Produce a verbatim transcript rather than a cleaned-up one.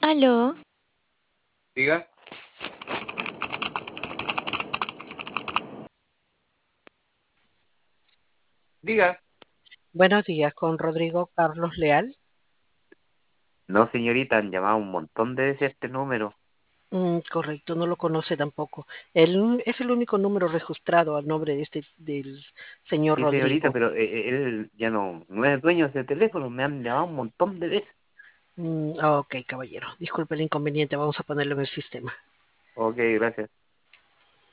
Aló, Diga, diga. Buenos días, con Rodrigo Carlos Leal. No, señorita, han llamado un montón de veces a este número. Mm, correcto, no lo conoce tampoco. Él es el único número registrado al nombre de este del señor Sí, señorita, Rodrigo. pero eh, eh, él ya no, no es dueño de ese teléfono. Me han llamado un montón de veces. Mm, ah, ok, caballero. Disculpe el inconveniente, vamos a ponerlo en el sistema. Ok, gracias.